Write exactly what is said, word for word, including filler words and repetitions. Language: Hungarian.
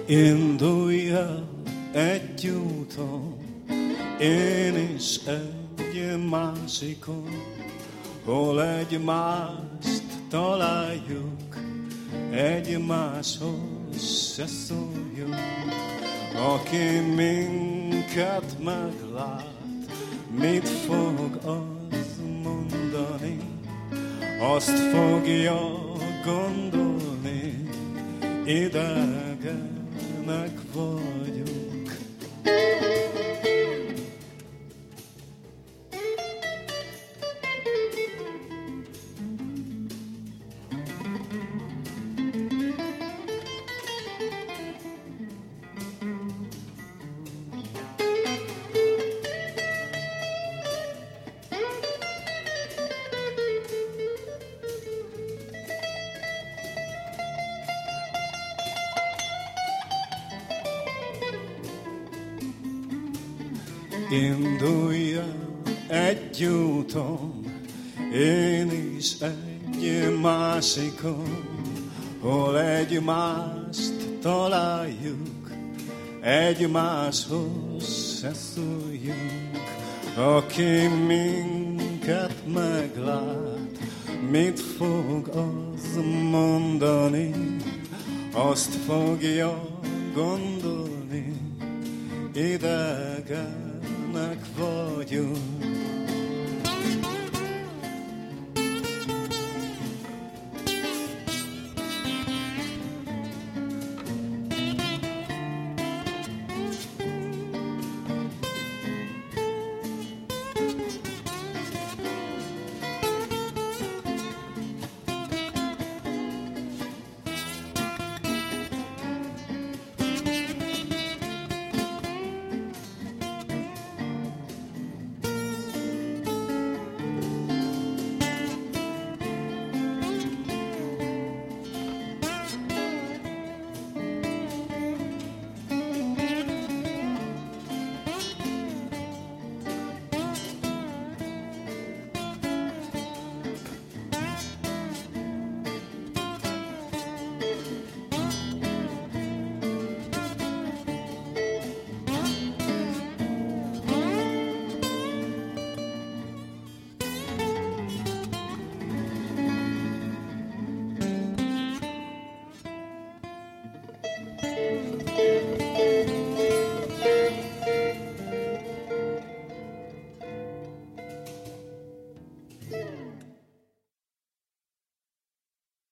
Indulj el egy úton, én is egy másikon, hol egymást találjuk, egymáshoz se szóljunk. Aki minket meglát, mit fog az mondani? Azt fogja gondolni, idegenek vagyunk. Indulj el egy úton, én is egy másikon, hol egymást találjuk, egymáshoz se szóljunk. Aki minket meglát, mit fog az mondani? Azt fogja gondolni, idegen vagyunk.